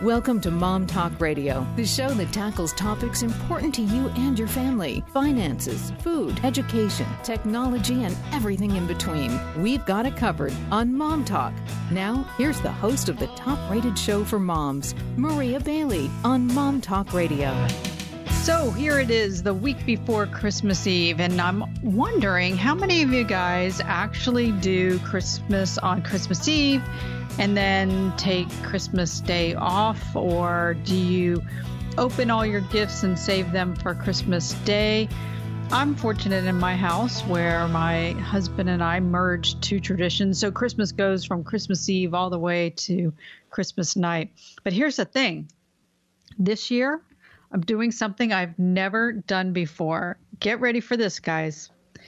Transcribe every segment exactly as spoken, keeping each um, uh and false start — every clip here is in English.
Welcome to Mom Talk Radio, the show that tackles topics important to you and your family. Finances, food, education, technology, and everything in between. We've got it covered on Mom Talk. Now, here's the host of the top-rated show for moms, Maria Bailey, on Mom Talk Radio. So here it is, the week before Christmas Eve, and I'm wondering how many of you guys actually do Christmas on Christmas Eve and then take Christmas Day off, or do you open all your gifts and save them for Christmas Day? I'm fortunate in my house where my husband and I merged two traditions, so Christmas goes from Christmas Eve all the way to Christmas night. But here's the thing, this year, I'm doing something I've never done before. Get ready for this, guys.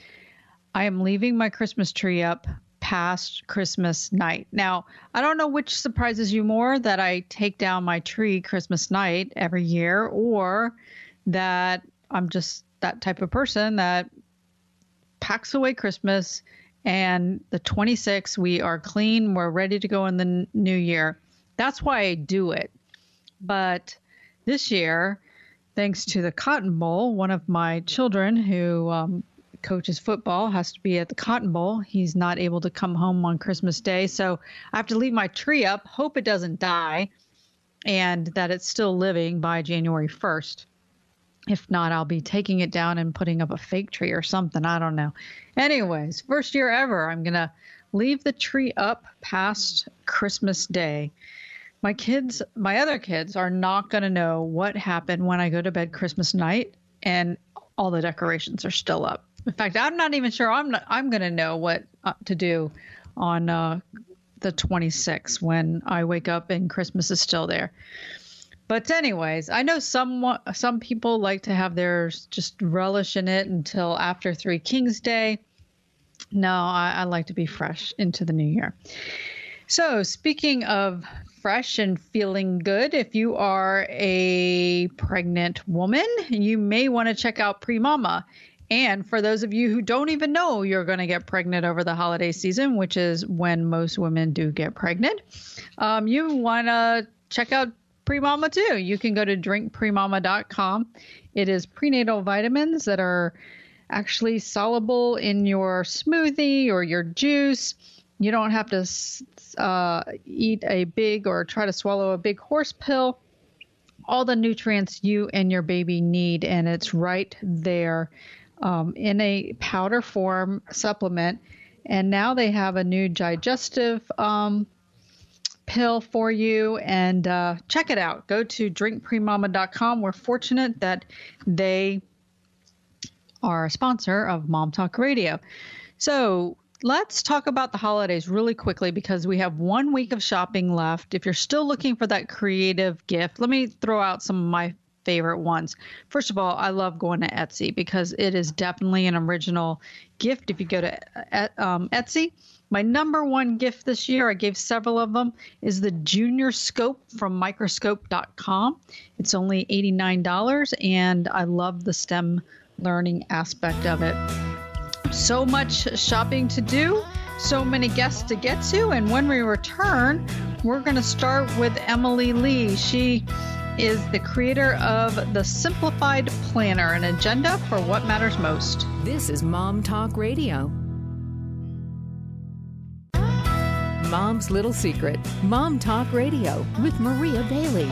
I am leaving my Christmas tree up past Christmas night. Now, I don't know which surprises you more, that I take down my tree Christmas night every year, or that I'm just that type of person that packs away Christmas and the twenty-sixth, we are clean, we're ready to go in the n- new year. That's why I do it. But this year, thanks to the Cotton Bowl, one of my children who um, coaches football has to be at the Cotton Bowl. He's not able to come home on Christmas Day. So I have to leave my tree up, hope it doesn't die, and that it's still living by January first. If not, I'll be taking it down and putting up a fake tree or something. I don't know. Anyways, first year ever, I'm going to leave the tree up past Christmas Day. My kids, my other kids are not going to know what happened when I go to bed Christmas night and all the decorations are still up. In fact, I'm not even sure I'm not, I'm going to know what uh, to do on uh, the twenty-sixth when I wake up and Christmas is still there. But anyways, I know some some people like to have theirs, just relish in it until after Three Kings Day. No, I, I like to be fresh into the new year. So speaking of fresh and feeling good, if you are a pregnant woman, you may want to check out PreMama. And for those of you who don't even know you're going to get pregnant over the holiday season, which is when most women do get pregnant, um, you want to check out PreMama too. You can go to drink pre mama dot com. It is prenatal vitamins that are actually soluble in your smoothie or your juice. You don't have to uh, eat a big or try to swallow a big horse pill. All the nutrients you and your baby need, and it's right there um, in a powder form supplement. And now they have a new digestive um, pill for you, and uh, check it out. Go to drink pre mama dot com. We're fortunate that they are a sponsor of Mom Talk Radio. So let's talk about the holidays really quickly because we have one week of shopping left. If you're still looking for that creative gift, let me throw out some of my favorite ones. First of all, I love going to Etsy because it is definitely an original gift. If you go to um, Etsy, my number one gift this year, I gave several of them, is the Junior Scope from microscope dot com. It's only eighty-nine dollars, and I love the STEM learning aspect of it. So much shopping to do, so many guests to get to, and when we return, we're going to start with Emily Lee. She is the creator of the Simplified Planner, an agenda for what matters most. This is Mom Talk Radio. Mom's Little Secret, Mom Talk Radio with Maria Bailey.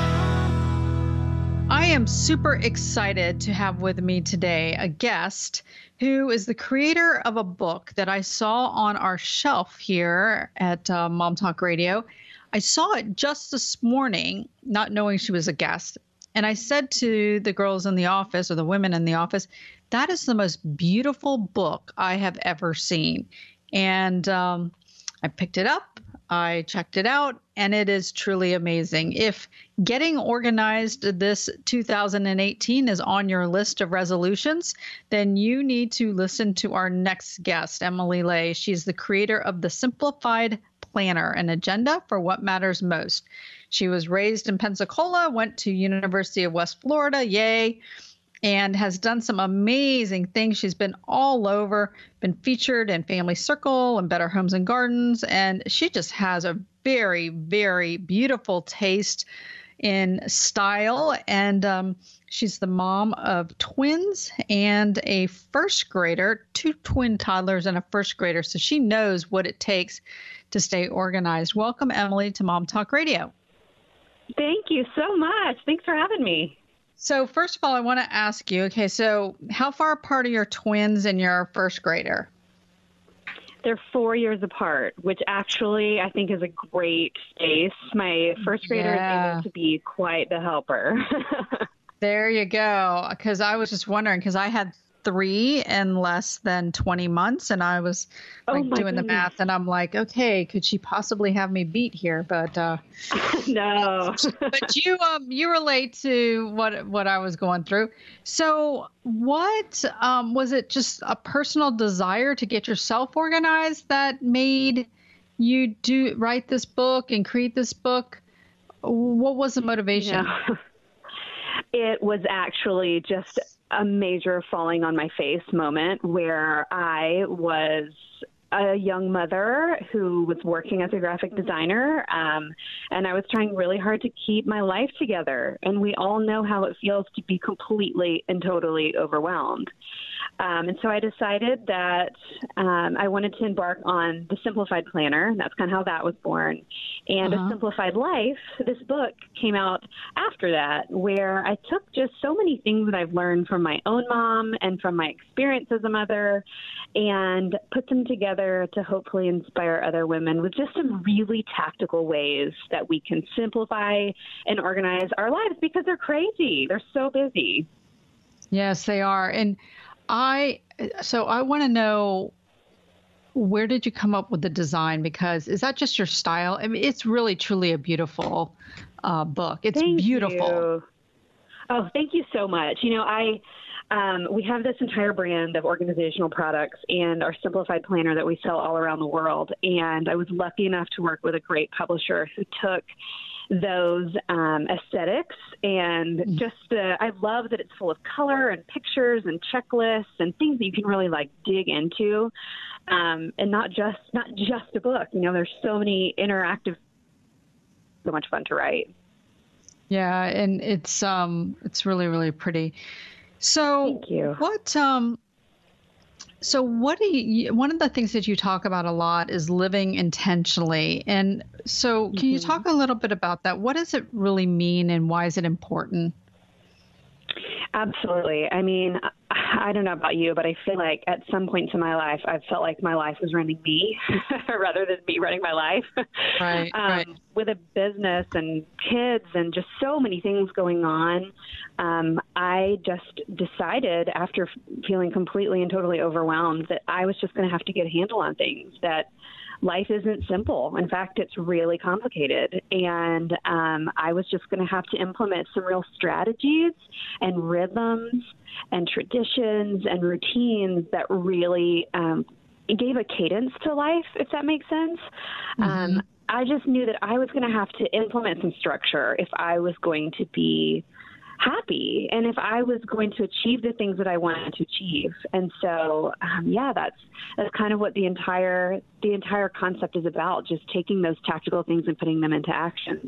I am super excited to have with me today a guest who is the creator of a book that I saw on our shelf here at uh, Mom Talk Radio. I saw it just this morning, not knowing she was a guest. And I said to the girls in the office, or the women in the office, that is the most beautiful book I have ever seen. And um, I picked it up, I checked it out, and it is truly amazing. If getting organized this two thousand eighteen is on your list of resolutions, then you need to listen to our next guest, Emily Lee. She's the creator of the Simplified Planner, an agenda for what matters most. She was raised in Pensacola, went to University of West Florida, yay, and has done some amazing things. She's been all over, been featured in Family Circle and Better Homes and Gardens, and she just has a very, very beautiful taste in style. And um, she's the mom of twins and a first grader, two twin toddlers and a first grader. So she knows what it takes to stay organized. Welcome, Emily, to Mom Talk Radio. Thank you so much. Thanks for having me. So first of all, I want to ask you, okay, so how far apart are your twins and your first grader? They're four years apart, which actually I think is a great space. My first grader yeah. is able to be quite the helper. There you go. Because I was just wondering, because I had three in less than twenty months, and I was like oh doing goodness. the math, and I'm like, okay, could she possibly have me beat here? But uh, no. But you um you relate to what what I was going through. So what um was it? Just a personal desire to get yourself organized that made you do write this book and create this book? What was the motivation? Yeah. It was actually just a major falling on my face moment where I was a young mother who was working as a graphic designer, um, and I was trying really hard to keep my life together. And we all know how it feels to be completely and totally overwhelmed. Um, and so I decided that um, I wanted to embark on the Simplified Planner. And that's kind of how that was born. And uh-huh. A Simplified Life, this book came out after that, where I took just so many things that I've learned from my own mom and from my experience as a mother and put them together to hopefully inspire other women with just some really tactical ways that we can simplify and organize our lives because they're crazy. They're so busy. Yes, they are. And I, so I want to know, where did you come up with the design? Because is that just your style? I mean, it's really, truly a beautiful uh, book. It's thank beautiful. You. Oh, thank you so much. You know, I, um, we have this entire brand of organizational products and our Simplified Planner that we sell all around the world. And I was lucky enough to work with a great publisher who took those um, aesthetics and just uh, I love that it's full of color and pictures and checklists and things that you can really like dig into, um, and not just not just a book. You know, there's so many interactive, so much fun to write. Yeah, and it's um it's really really pretty. So thank you. What um. So what do you, one of the things that you talk about a lot is living intentionally. And so can mm-hmm. you talk a little bit about that? What does it really mean and why is it important? Absolutely. I mean, I don't know about you, but I feel like at some points in my life, I've felt like my life was running me rather than me running my life. Right, um, right. With a business and kids and just so many things going on, um, I just decided after feeling completely and totally overwhelmed that I was just going to have to get a handle on things, that life isn't simple. In fact, it's really complicated. And um, I was just going to have to implement some real strategies and rhythms and traditions and routines that really um, gave a cadence to life, if that makes sense. Mm-hmm. Um, I just knew that I was going to have to implement some structure if I was going to be happy and if I was going to achieve the things that I wanted to achieve. And so, um, yeah, that's that's kind of what the entire the entire concept is about, just taking those tactical things and putting them into action.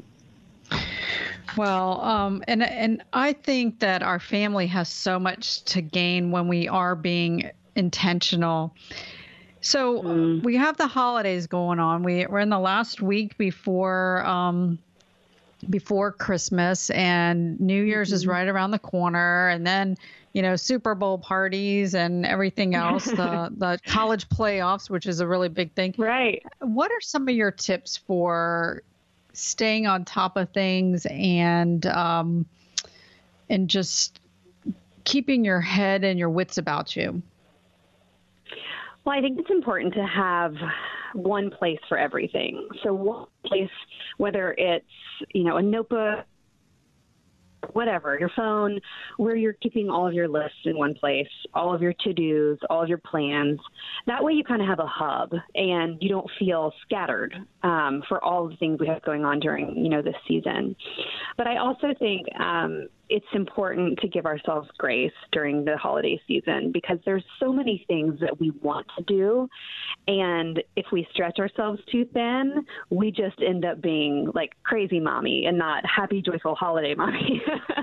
Well, um, and and I think that our family has so much to gain when we are being intentional. So mm. we have the holidays going on. We, we're in the last week before um, before Christmas, and New Year's mm-hmm. is right around the corner. And then, you know, Super Bowl parties and everything else, the, the college playoffs, which is a really big thing. Right. What are some of your tips for staying on top of things and um, and just keeping your head and your wits about you? Well, I think it's important to have one place for everything. So one place, whether it's, you know, a notebook, whatever, your phone, where you're keeping all of your lists in one place, all of your to-dos, all of your plans. That way you kind of have a hub and you don't feel scattered um, for all the things we have going on during, you know, this season. But I also think um, it's important to give ourselves grace during the holiday season because there's so many things that we want to do. And if we stretch ourselves too thin, we just end up being like crazy mommy and not happy, joyful holiday mommy.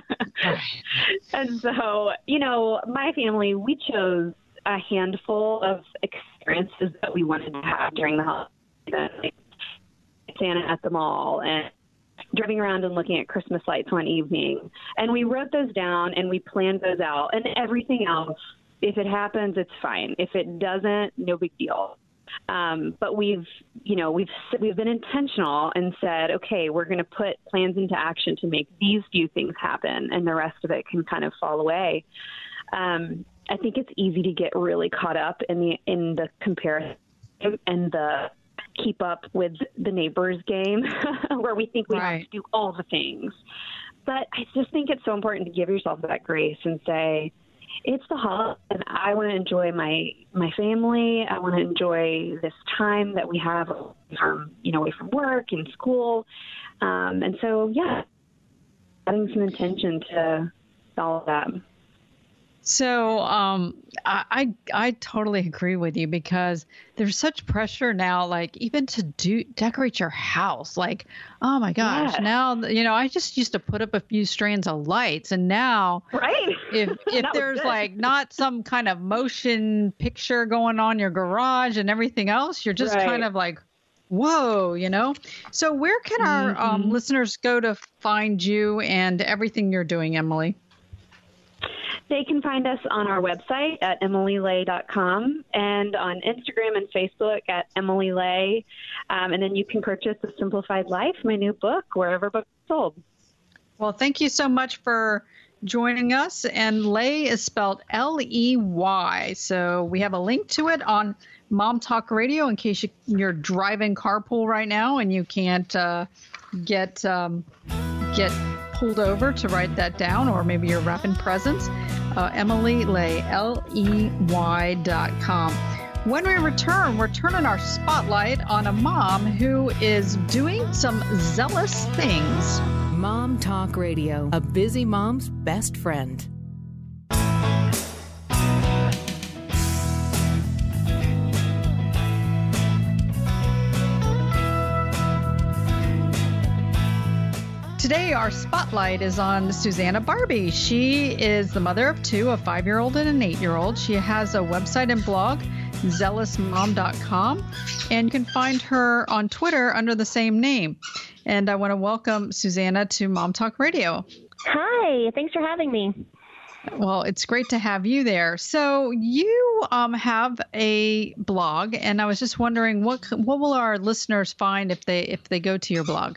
And so, you know, my family, we chose a handful of experiences that we wanted to have during the holiday season, like Santa at the mall and driving around and looking at Christmas lights one evening. And we wrote those down and we planned those out. And everything else, if it happens, it's fine. If it doesn't, no big deal. Um, but we've, you know, we've we've been intentional and said, okay, we're going to put plans into action to make these few things happen, and the rest of it can kind of fall away. Um, I think it's easy to get really caught up in the in the comparison and the keep up with the neighbors game where we think we right. have to do all the things. But I just think it's so important to give yourself that grace and say, it's the holiday and I want to enjoy my, my family. I want to enjoy this time that we have from, you know, away from work and school. Um, and so, yeah, adding some intention to all of that. So um, I, I I totally agree with you because there's such pressure now, like even to do decorate your house. Like, oh my gosh, yeah. now you know I just used to put up a few strands of lights, and now right. if if there's like not some kind of motion picture going on in your garage and everything else, you're just right. kind of like, whoa, you know. So where can our mm-hmm. um, listeners go to find you and everything you're doing, Emily? They can find us on our website at emily lay dot com and on Instagram and Facebook at Emily Lay. Um, and then you can purchase The Simplified Life, my new book, wherever books are sold. Well, thank you so much for joining us. And Lay is spelled L E Y. So we have a link to it on Mom Talk Radio in case you, you're driving carpool right now and you can't uh, get um, get pulled over to write that down, or maybe you're wrapping presents. Uh, Emily Lay, L E Y dot com. When we return, we're turning our spotlight on a mom who is doing some zealous things. Mom Talk Radio, a busy mom's best friend. Today, our spotlight is on Susanna Barbie. She is the mother of two, a five-year-old and an eight-year-old. She has a website and blog, zealous mom dot com, and you can find her on Twitter under the same name. And I want to welcome Susanna to Mom Talk Radio. Hi, thanks for having me. Well, it's great to have you there. So you um, have a blog, and I was just wondering what what will our listeners find if they if they go to your blog?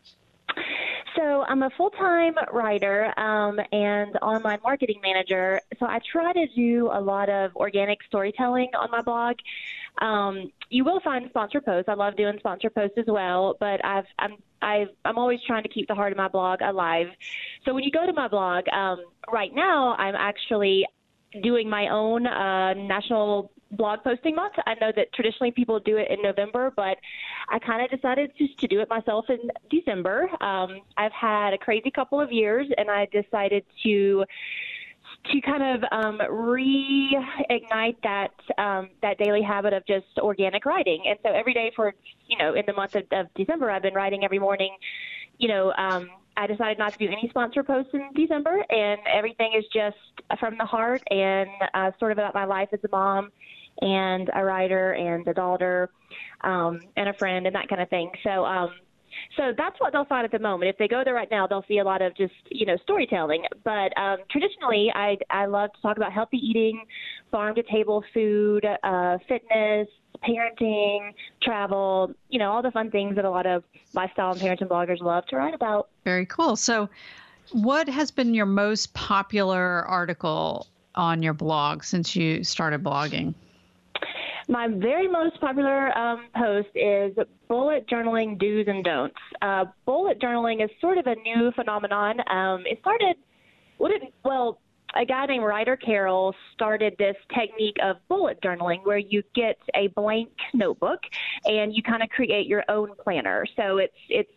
So I'm a full-time writer um, and online marketing manager. So I try to do a lot of organic storytelling on my blog. Um, you will find sponsor posts. I love doing sponsor posts as well, but I've, I'm I've, I'm always trying to keep the heart of my blog alive. So when you go to my blog, um, right now I'm actually doing my own uh, national blog posting month. I know that traditionally people do it in November, but I kind of decided just to do it myself in December. Um, I've had a crazy couple of years, and I decided to to kind of um, reignite that um, that daily habit of just organic writing. And so every day for, you know, in the month of, of December, I've been writing every morning. You know, um, I decided not to do any sponsor posts in December, and everything is just from the heart and uh, sort of about my life as a mom and a writer and a daughter um, and a friend and that kind of thing. So um, so that's what they'll find at the moment. If they go there right now, they'll see a lot of just, you know, storytelling. But um, traditionally, I, I love to talk about healthy eating, farm-to-table food, uh, fitness, parenting, travel, you know, all the fun things that a lot of lifestyle and parenting bloggers love to write about. Very cool. So what has been your most popular article on your blog since you started blogging? My very most popular um, post is bullet journaling do's and don'ts. Uh, bullet journaling is sort of a new phenomenon. Um, it started, what it, well, a guy named Ryder Carroll started this technique of bullet journaling where you get a blank notebook and you kind of create your own planner. So it's it's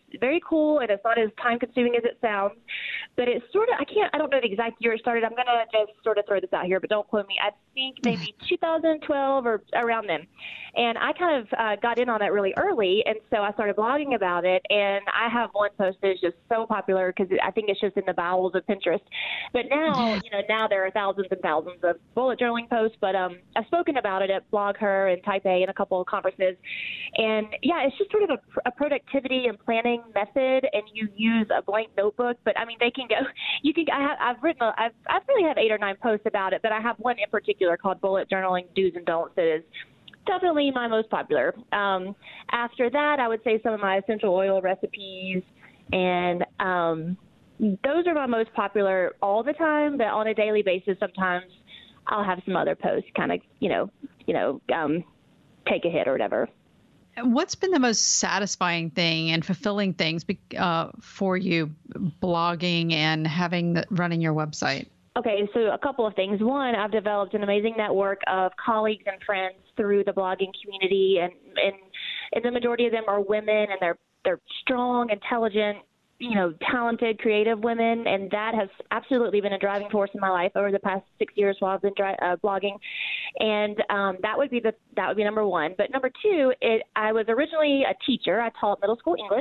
very cool, and it's not as time consuming as it sounds. But it's sort of, I can't, I don't know the exact year it started. I'm going to just sort of throw this out here, but don't quote me. I think maybe two thousand twelve or around then. And I kind of uh, got in on it really early, and so I started blogging about it. And I have one post that is just so popular because I think it's just in the bowels of Pinterest. But now, you know, now there are thousands and thousands of bullet journaling posts. But um, I've spoken about it at Blog Her and Type A and a couple of conferences. And yeah, it's just sort of a, a productivity and planning method, and you use a blank notebook. But I mean, they can go. You can. I have, I've written. A, I've. I really have eight or nine posts about it, but I have one in particular called Bullet Journaling Do's and Don'ts that is definitely my most popular. Um, after that, I would say some of my essential oil recipes, and um, those are my most popular all the time. But on a daily basis, sometimes I'll have some other posts, kind of, you know, you know, um, take a hit or whatever. What's been the most satisfying thing and fulfilling things uh, for you, blogging and having the, running your website? Okay, so a couple of things. One, I've developed an amazing network of colleagues and friends through the blogging community, and and, and the majority of them are women, and they're they're strong, intelligent, you know, talented, creative women, and that has absolutely been a driving force in my life over the past six years while I've been dri- uh, blogging. And um, that would be the that would be number one. But number two, it, I was originally a teacher. I taught middle school English,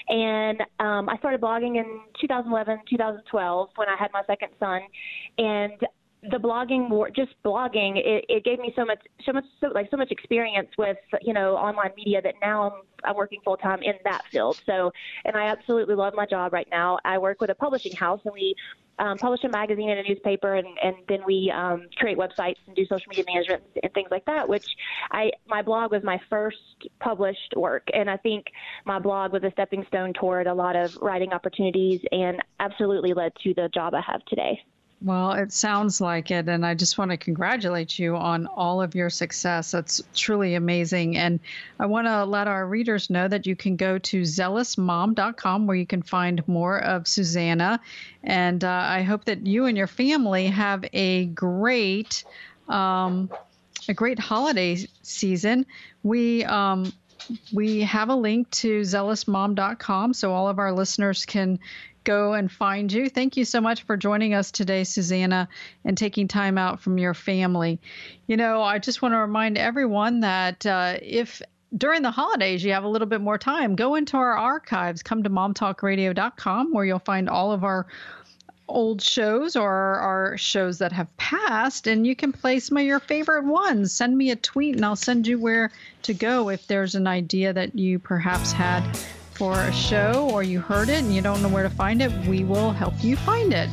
and um, I started blogging in two thousand eleven, two thousand twelve when I had my second son, and the blogging, just blogging, it, it gave me so much, so much, so, like so much experience with, you know, online media that now I'm, I'm working full time in that field. So, and I absolutely love my job right now. I work with a publishing house, and we um, publish a magazine and a newspaper, and, and then we um, create websites and do social media management and things like that, which I, my blog was my first published work. And I think my blog was a stepping stone toward a lot of writing opportunities and absolutely led to the job I have today. Well, it sounds like it, and I just want to congratulate you on all of your success. That's truly amazing. And I want to let our readers know that you can go to zealous mom dot com where you can find more of Susanna. And uh, I hope that you and your family have a great, um, a great holiday season. We um, we have a link to zealous mom dot com so all of our listeners can go and find you. Thank you so much for joining us today, Susanna, and taking time out from your family. You know, I just want to remind everyone that uh, if during the holidays you have a little bit more time, go into our archives, come to mom talk radio dot com where you'll find all of our old shows or our shows that have passed, and you can play some of your favorite ones. Send me a tweet and I'll send you where to go if there's an idea that you perhaps had for a show or you heard it and you don't know where to find it. We will help you find it.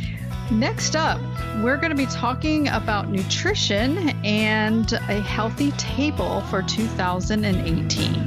Next up, we're going to be talking about nutrition and a healthy table for two thousand eighteen.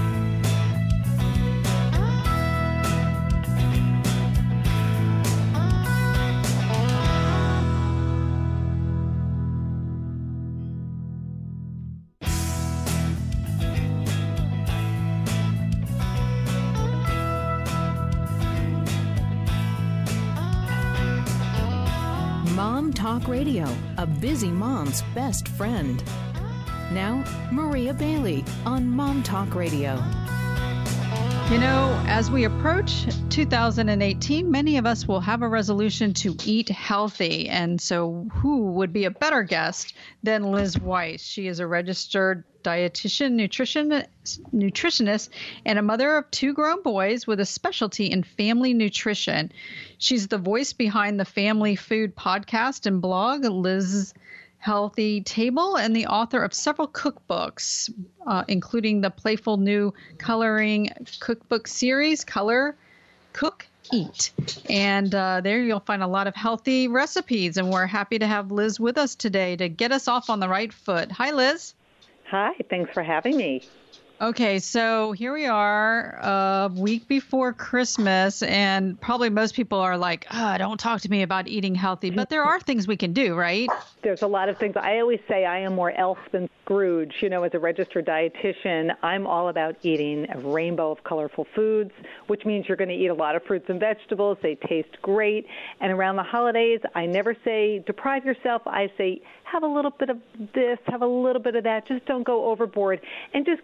Mom Talk Radio, a busy mom's best friend. Now, Maria Bailey on Mom Talk Radio. You know, as we approach two thousand eighteen, many of us will have a resolution to eat healthy. And so who would be a better guest than Liz Weiss? She is a registered dietitian, nutrition, nutritionist, and a mother of two grown boys with a specialty in family nutrition. She's the voice behind the Family Food podcast and blog, Liz's Healthy Table, and the author of several cookbooks, uh, including the playful new coloring cookbook series, Color, Cook, Eat. And uh, there you'll find a lot of healthy recipes, and we're happy to have Liz with us today to get us off on the right foot. Hi, Liz. Hi, thanks for having me. Okay, so here we are a week before Christmas, and probably most people are like, oh, don't talk to me about eating healthy, but there are things we can do, right? There's a lot of things. I always say I am more elf than Scrooge. You know, as a registered dietitian, I'm all about eating a rainbow of colorful foods, which means you're going to eat a lot of fruits and vegetables. They taste great. And around the holidays, I never say deprive yourself. I say have a little bit of this, have a little bit of that. Just don't go overboard, and just kind of double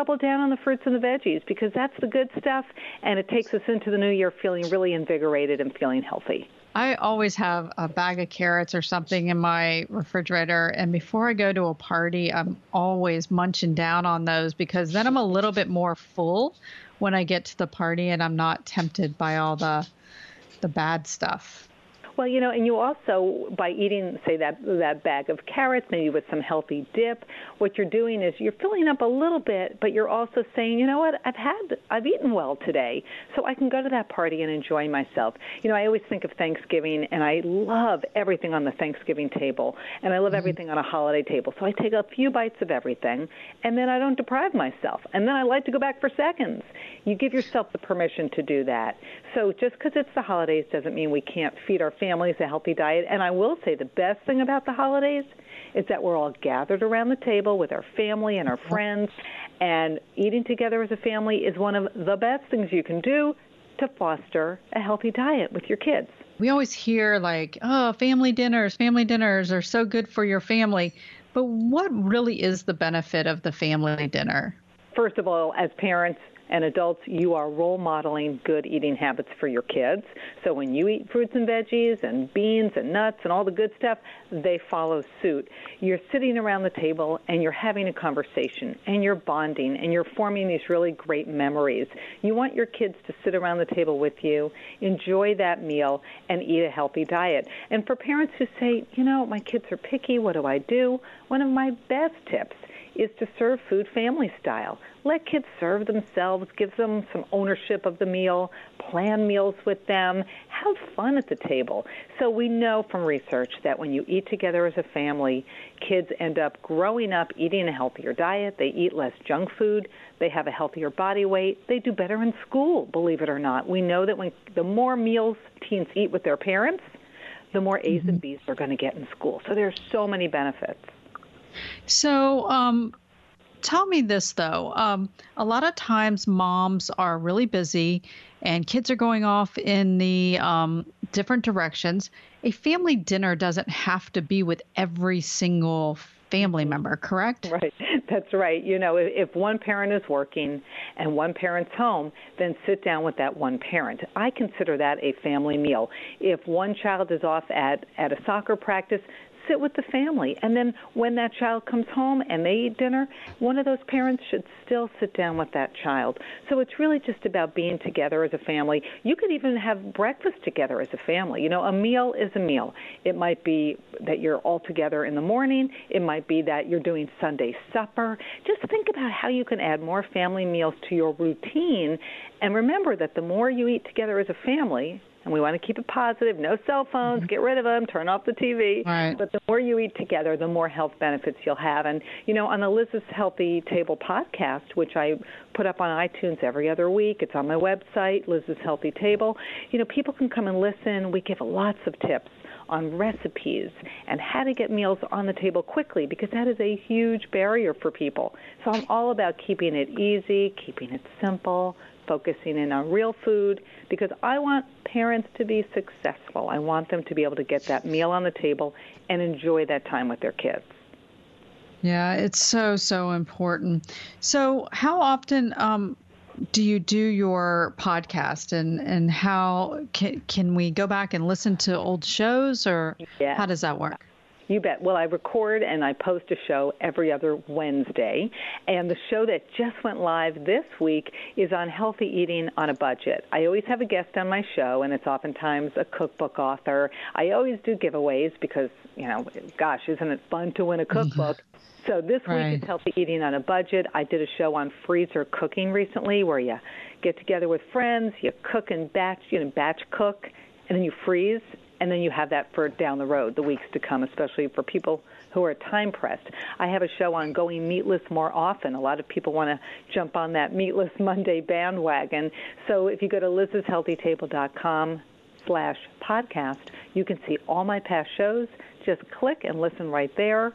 double down on the fruits and the veggies because that's the good stuff, and it takes us into the new year feeling really invigorated and feeling healthy. I always have a bag of carrots or something in my refrigerator, and before I go to a party, I'm always munching down on those because then I'm a little bit more full when I get to the party and I'm not tempted by all the the bad stuff. Well, you know, and you also, by eating, say, that that bag of carrots, maybe with some healthy dip, what you're doing is you're filling up a little bit, but you're also saying, you know what, I've had, I've eaten well today, so I can go to that party and enjoy myself. You know, I always think of Thanksgiving, and I love everything on the Thanksgiving table, and I love mm-hmm. everything on a holiday table. So I take a few bites of everything, and then I don't deprive myself. And then I like to go back for seconds. You give yourself the permission to do that. So just because it's the holidays doesn't mean we can't feed our families a healthy diet. And I will say the best thing about the holidays is that we're all gathered around the table with our family and our friends, and eating together as a family is one of the best things you can do to foster a healthy diet with your kids. We always hear like, oh, family dinners, family dinners are so good for your family. But what really is the benefit of the family dinner? First of all, as parents and adults, you are role modeling good eating habits for your kids. So when you eat fruits and veggies and beans and nuts and all the good stuff, they follow suit. You're sitting around the table and you're having a conversation and you're bonding and you're forming these really great memories. You want your kids to sit around the table with you, enjoy that meal, and eat a healthy diet. And for parents who say, you know, my kids are picky, what do I do? One of my best tips is to serve food family style. Let kids serve themselves, give them some ownership of the meal, plan meals with them, have fun at the table. So we know from research that when you eat together as a family, kids end up growing up eating a healthier diet, they eat less junk food, they have a healthier body weight, they do better in school, believe it or not. We know that when the more meals teens eat with their parents, the more A's mm-hmm. and B's they're going to get in school. So there's so many benefits. So um, tell me this, though. Um, a lot of times moms are really busy and kids are going off in the um, different directions. A family dinner doesn't have to be with every single family member, correct? Right. That's right. You know, if one parent is working and one parent's home, then sit down with that one parent. I consider that a family meal. If one child is off at, at a soccer practice, sit with the family. And then when that child comes home and they eat dinner, one of those parents should still sit down with that child. So it's really just about being together as a family. You could even have breakfast together as a family. You know, a meal is a meal. It might be that you're all together in the morning. It might be that you're doing Sunday supper. Just think about how you can add more family meals to your routine. And remember that the more you eat together as a family, and we want to keep it positive, no cell phones, get rid of them, turn off the T V. Right. But the more you eat together, the more health benefits you'll have. And, you know, on the Liz's Healthy Table podcast, which I put up on iTunes every other week, it's on my website, Liz's Healthy Table, you know, people can come and listen. We give lots of tips on recipes and how to get meals on the table quickly, because that is a huge barrier for people. So I'm all about keeping it easy, keeping it simple, focusing in on real food, because I want parents to be successful. I want them to be able to get that meal on the table and enjoy that time with their kids. Yeah, it's so, so important. So how often um, do you do your podcast, and, and how can, can we go back and listen to old shows, or yeah. how does that work? You bet. Well, I record and I post a show every other Wednesday. And the show that just went live this week is on healthy eating on a budget. I always have a guest on my show, and it's oftentimes a cookbook author. I always do giveaways because, you know, gosh, isn't it fun to win a cookbook? So this right. week is healthy eating on a budget. I did a show on freezer cooking recently where you get together with friends, you cook and batch, you know, batch cook, and then you freeze. And then you have that for down the road, the weeks to come, especially for people who are time-pressed. I have a show on going meatless more often. A lot of people want to jump on that Meatless Monday bandwagon. So if you go to liz's healthy table dot com slash podcast, you can see all my past shows. Just click and listen right there.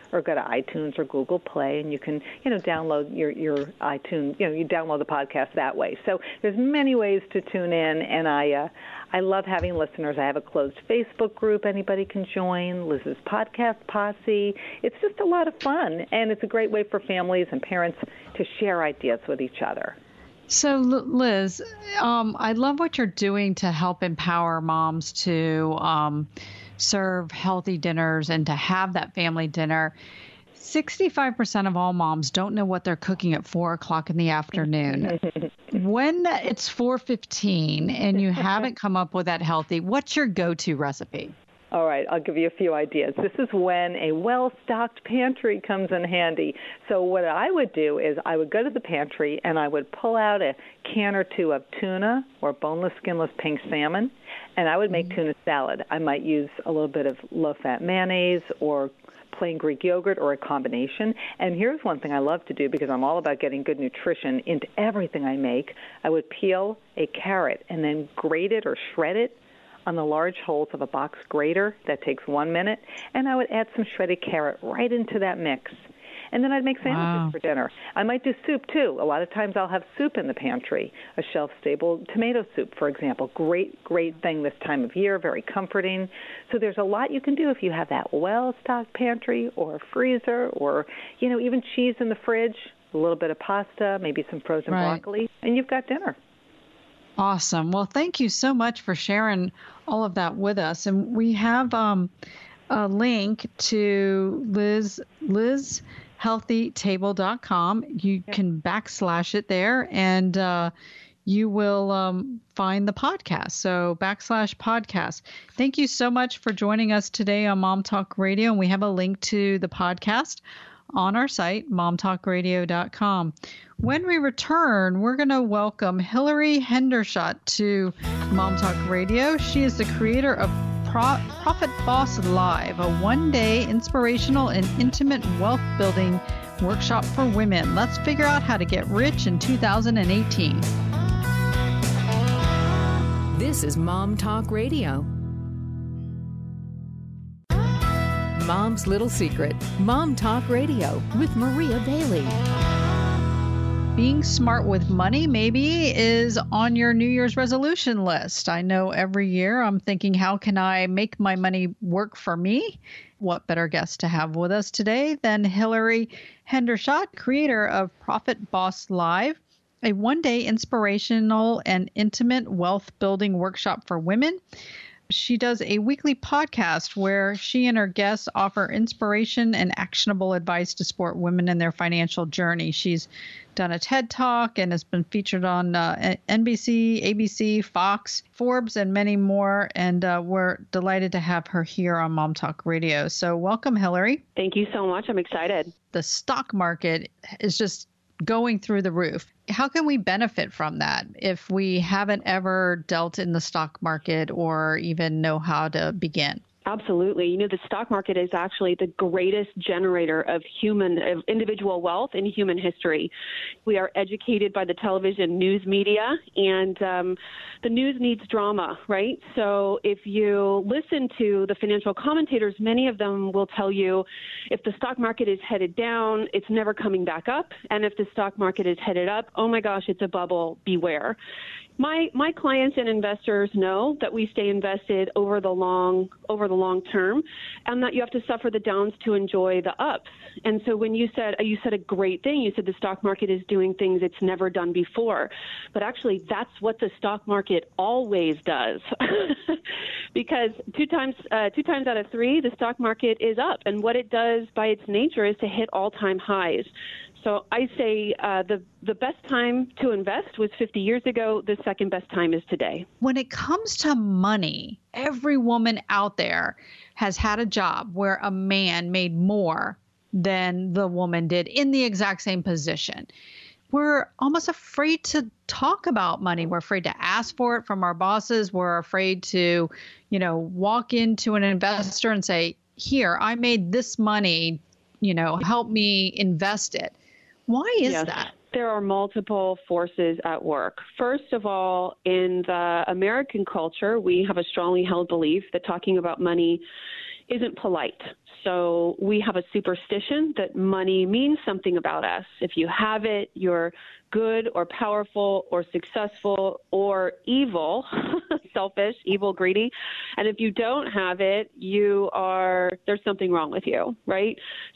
or go to iTunes or Google Play, and you can, you know, download your, your iTunes, you know, you download the podcast that way. So there's many ways to tune in, and I uh, I love having listeners. I have a closed Facebook group anybody can join, Liz's Podcast Posse. It's just a lot of fun, and it's a great way for families and parents to share ideas with each other. So, Liz, um, I love what you're doing to help empower moms to um, serve healthy dinners and to have that family dinner. sixty-five percent of all moms don't know what they're cooking at four o'clock in the afternoon. When it's four fifteen and you haven't come up with that healthy, what's your go-to recipe? All right, I'll give you a few ideas. This is when a well-stocked pantry comes in handy. So what I would do is I would go to the pantry and I would pull out a can or two of tuna or boneless, skinless pink salmon, and I would make mm-hmm. tuna salad. I might use a little bit of low-fat mayonnaise or plain Greek yogurt or a combination. And here's one thing I love to do because I'm all about getting good nutrition into everything I make. I would peel a carrot and then grate it or shred it on the large holes of a box grater. That takes one minute. And I would add some shredded carrot right into that mix. And then I'd make sandwiches wow. for dinner. I might do soup, too. A lot of times I'll have soup in the pantry, a shelf-stable tomato soup, for example. Great, great thing this time of year, very comforting. So there's a lot you can do if you have that well-stocked pantry or a freezer or, you know, even cheese in the fridge, a little bit of pasta, maybe some frozen right. broccoli, and you've got dinner. Awesome. Well, thank you so much for sharing all of that with us. And we have um, a link to Liz, Liz healthy table dot com. You yep. can backslash it there, and uh, you will um, find the podcast. So backslash podcast. Thank you so much for joining us today on Mom Talk Radio. And we have a link to the podcast on our site, mom talk radio dot com. When we return, we're going to welcome Hillary Hendershot to Mom Talk Radio. She is the creator of Pro- Profit Boss Live, a one-day inspirational and intimate wealth-building workshop for women. Let's figure out how to get rich in two thousand eighteen. This is Mom Talk Radio. Mom's Little Secret. Mom Talk Radio with Maria Bailey. Being smart with money maybe is on your New Year's resolution list. I know every year I'm thinking, how can I make my money work for me? What better guest to have with us today than Hillary Hendershot, creator of Profit Boss Live, a one-day inspirational and intimate wealth-building workshop for women. She does a weekly podcast where she and her guests offer inspiration and actionable advice to support women in their financial journey. She's done a TED Talk and has been featured on uh, N B C, A B C, Fox, Forbes, and many more. And uh, we're delighted to have her here on Mom Talk Radio. So welcome, Hillary. Thank you so much. I'm excited. The stock market is just going through the roof. How can we benefit from that if we haven't ever dealt in the stock market or even know how to begin? Absolutely. You know, the stock market is actually the greatest generator of human, of individual wealth in human history. We are educated by the television news media, and um, the news needs drama, right? So if you listen to the financial commentators, many of them will tell you if the stock market is headed down, it's never coming back up. And if the stock market is headed up, oh my gosh, it's a bubble, beware. My my clients and investors know that we stay invested over the long over the long term, and that you have to suffer the downs to enjoy the ups. And so when you said you said a great thing, you said the stock market is doing things it's never done before, but actually that's what the stock market always does, because two times uh, two times out of three the stock market is up, and what it does by its nature is to hit all-time highs. So I say uh, the, the best time to invest was fifty years ago. The second best time is today. When it comes to money, every woman out there has had a job where a man made more than the woman did in the exact same position. We're almost afraid to talk about money. We're afraid to ask for it from our bosses. We're afraid to, you know, walk into an investor and say, here, I made this money, you know, help me invest it. Why is yes, that? There are multiple forces at work. First of all, in the American culture, we have a strongly held belief that talking about money isn't polite. So we have a superstition that money means something about us. If you have it, you're good or powerful or successful or evil, selfish, evil, greedy. And if you don't have it, you are, there's something wrong with you, right?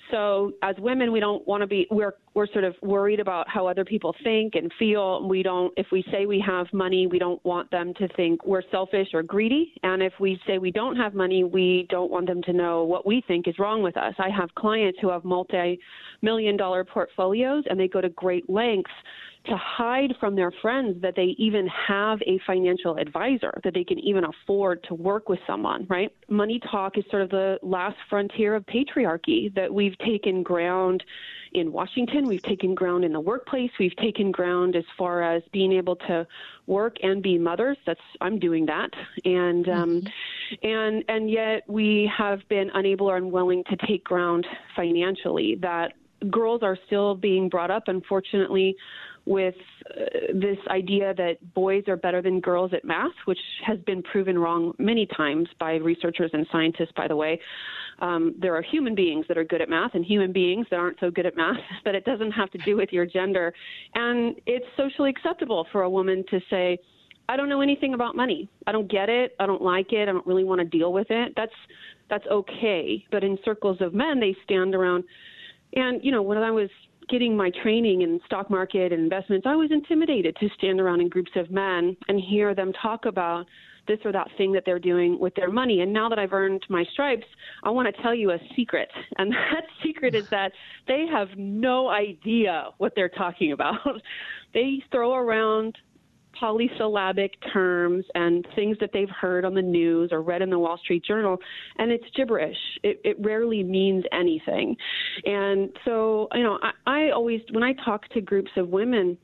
So as women, we don't want to be, we're, we're sort of worried about how other people think and feel. We don't, if we say we have money, we don't want them to think we're selfish or greedy. And if we say we don't have money, we don't want them to know what we think is wrong with us. I have clients who have multi-million dollar portfolios, and they go to great lengths to hide from their friends that they even have a financial advisor, that they can even afford to work with someone, right? Money talk is sort of the last frontier of patriarchy, that we've taken ground in Washington, we've taken ground in the workplace, we've taken ground as far as being able to work and be mothers. That's, I'm doing that. And, um, mm-hmm. and, and yet we have been unable or unwilling to take ground financially, that girls are still being brought up, unfortunately, with uh, this idea that boys are better than girls at math, which has been proven wrong many times by researchers and scientists, by the way. Um, there are human beings that are good at math and human beings that aren't so good at math, but it doesn't have to do with your gender. And it's socially acceptable for a woman to say, I don't know anything about money. I don't get it. I don't like it. I don't really want to deal with it. That's, that's okay. But in circles of men, they stand around. And, you know, when I was getting my training in stock market and investments, I was intimidated to stand around in groups of men and hear them talk about this or that thing that they're doing with their money. And now that I've earned my stripes, I want to tell you a secret. And that secret is that they have no idea what they're talking about. They throw around polysyllabic terms and things that they've heard on the news or read in the Wall Street Journal, and it's gibberish. It, it rarely means anything. And so, you know, I, I always, when I talk to groups of women,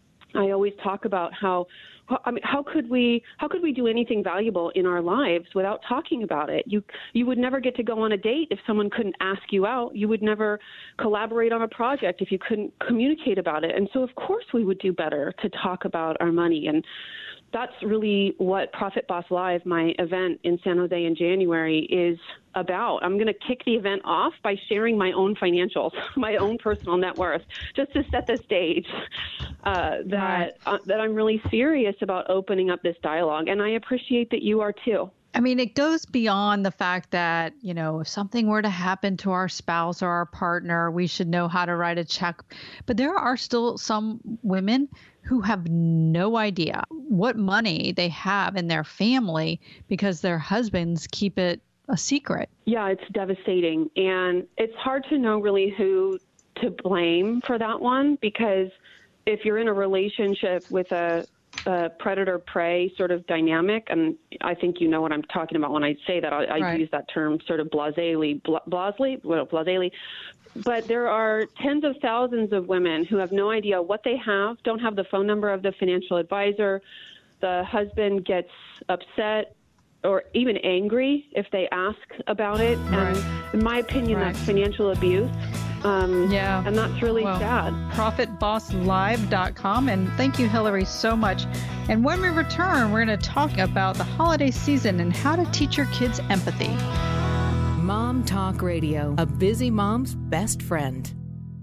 I always talk about how, I mean, how could we, how could we do anything valuable in our lives without talking about it? You, you would never get to go on a date if someone couldn't ask you out. You would never collaborate on a project if you couldn't communicate about it. And so, of course, we would do better to talk about our money. And that's really what Profit Boss Live, my event in San Jose in January, is about. I'm going to kick the event off by sharing my own financials, my own personal net worth, just to set the stage uh, that uh, that I'm really serious about opening up this dialogue. And I appreciate that you are too. I mean, it goes beyond the fact that, you know, if something were to happen to our spouse or our partner, we should know how to write a check. But there are still some women who have no idea what money they have in their family because their husbands keep it a secret. Yeah, it's devastating. And it's hard to know really who to blame for that one, because if you're in a relationship with a Uh, predator-prey sort of dynamic, and I think you know what I'm talking about when I say that. I, I right. use that term sort of blasely, blasely, well, blasely. But there are tens of thousands of women who have no idea what they have, don't have the phone number of the financial advisor. The husband gets upset or even angry if they ask about it. Right. And in my opinion, right. that's financial abuse. Um, yeah. And that's really well, sad. profit boss live dot com. And thank you, Hillary, so much. And when we return, we're going to talk about the holiday season and how to teach your kids empathy. Mom Talk Radio, a busy mom's best friend.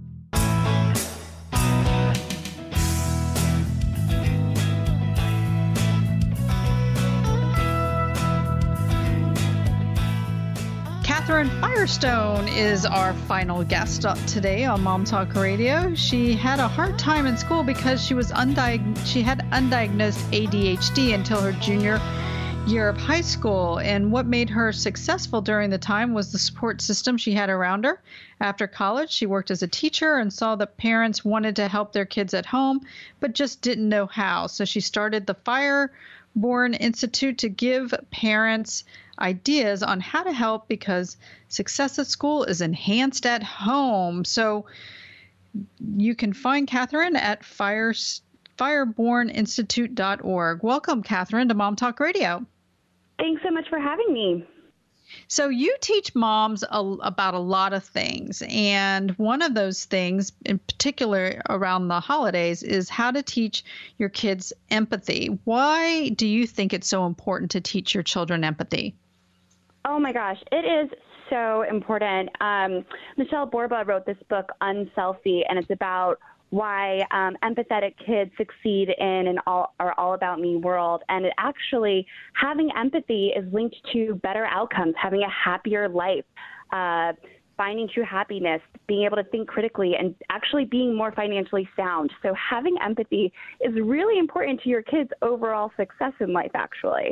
Catherine Firestone is our final guest today on Mom Talk Radio. She had a hard time in school because she was undiag- she had undiagnosed A D H D until her junior year of high school. And what made her successful during the time was the support system she had around her. After college, she worked as a teacher and saw that parents wanted to help their kids at home, but just didn't know how. So she started the Fireborn Institute to give parents ideas on how to help, because success at school is enhanced at home. So you can find Catherine at fire, fireborn institute dot org. Welcome, Catherine, to Mom Talk Radio. Thanks so much for having me. So you teach moms a, about a lot of things, and one of those things in particular around the holidays is how to teach your kids empathy. Why do you think it's so important to teach your children empathy? Oh my gosh, it is so important. Um, Michelle Borba wrote this book, Unselfie, and it's about why um, empathetic kids succeed in an all or all about me world. And it actually, having empathy is linked to better outcomes, having a happier life, uh, finding true happiness, being able to think critically, and actually being more financially sound. So having empathy is really important to your kids' overall success in life, actually.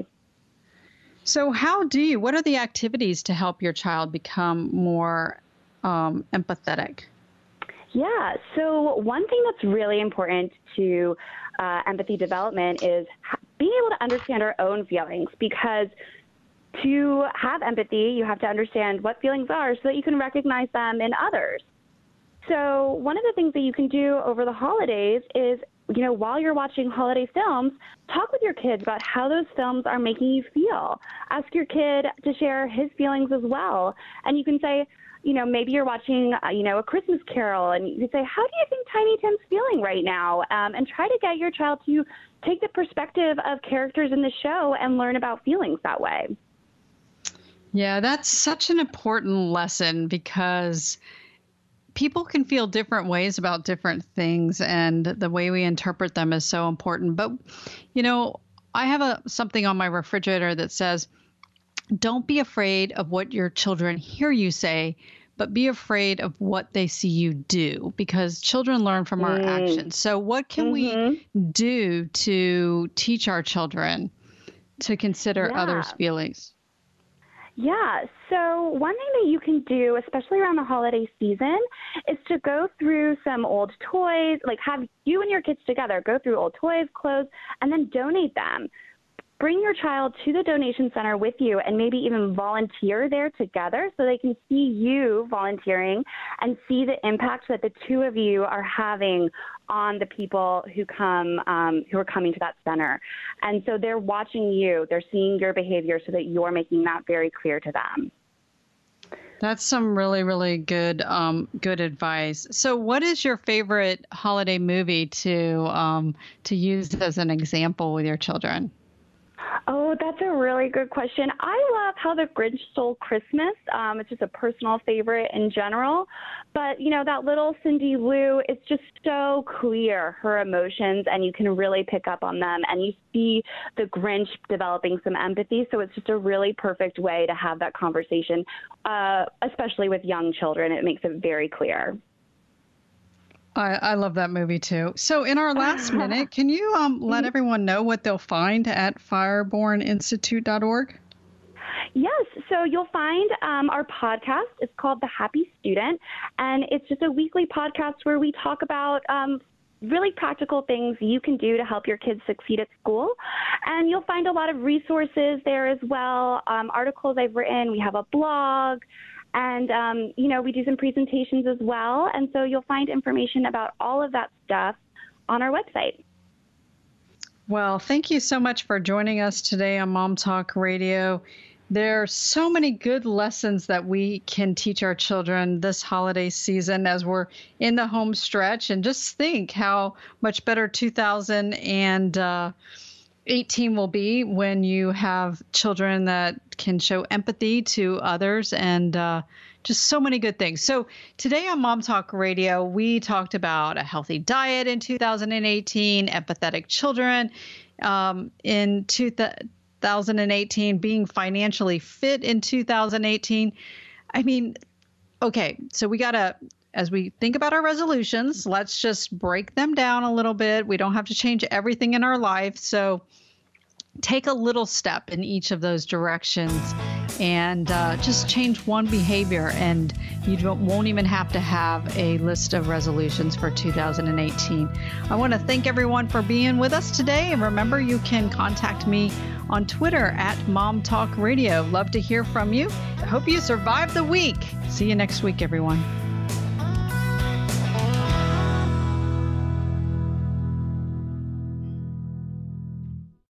So how do you, what are the activities to help your child become more um, empathetic? Yeah, so one thing that's really important to uh, empathy development is being able to understand our own feelings, because to have empathy, you have to understand what feelings are so that you can recognize them in others. So one of the things that you can do over the holidays is, you know, while you're watching holiday films, talk with your kids about how those films are making you feel. Ask your kid to share his feelings as well. And you can say, you know, maybe you're watching, uh, you know, A Christmas Carol, and you can say, how do you think Tiny Tim's feeling right now? Um, and try to get your child to take the perspective of characters in the show and learn about feelings that way. Yeah, that's such an important lesson, because people can feel different ways about different things, and the way we interpret them is so important. But, you know, I have a something on my refrigerator that says, don't be afraid of what your children hear you say, but be afraid of what they see you do, because children learn from our mm. actions. So what can mm-hmm. we do to teach our children to consider yeah. others' feelings? Yeah, so one thing that you can do, especially around the holiday season, is to go through some old toys, like have you and your kids together go through old toys, clothes, and then donate them. Bring your child to the donation center with you, and maybe even volunteer there together so they can see you volunteering and see the impact that the two of you are having on the people who come, um, who are coming to that center. And so they're watching you, they're seeing your behavior so that you're making that very clear to them. That's some really, really good, um, good advice. So what is your favorite holiday movie to, um, to use as an example with your children? Oh, that's a really good question. I love How the Grinch Stole Christmas. Um, it's just a personal favorite in general. But, you know, that little Cindy Lou, it's just so clear, her emotions, and you can really pick up on them. And you see the Grinch developing some empathy. So it's just a really perfect way to have that conversation, uh, especially with young children. It makes it very clear. I, I love that movie, too. So in our last minute, can you um, let everyone know what they'll find at fireborn institute dot org? Yes. So you'll find um, our podcast. It's called The Happy Student, and it's just a weekly podcast where we talk about um, really practical things you can do to help your kids succeed at school. And you'll find a lot of resources there as well, um, articles I've written. We have a blog. And, um, you know, we do some presentations as well. And so you'll find information about all of that stuff on our website. Well, thank you so much for joining us today on Mom Talk Radio. There are so many good lessons that we can teach our children this holiday season as we're in the home stretch. And just think how much better two thousand eighteen will be when you have children that can show empathy to others, and uh, just so many good things. So today on Mom Talk Radio, we talked about a healthy diet in two thousand eighteen, empathetic children um, in two thousand eighteen, being financially fit in two thousand eighteen. I mean, okay, so we got to, as we think about our resolutions, let's just break them down a little bit. We don't have to change everything in our life. So take a little step in each of those directions, and uh, just change one behavior, and you don't, won't even have to have a list of resolutions for two thousand eighteen. I want to thank everyone for being with us today. And remember, you can contact me on Twitter at Mom Talk Radio. Love to hear from you. I hope you survive the week. See you next week, everyone.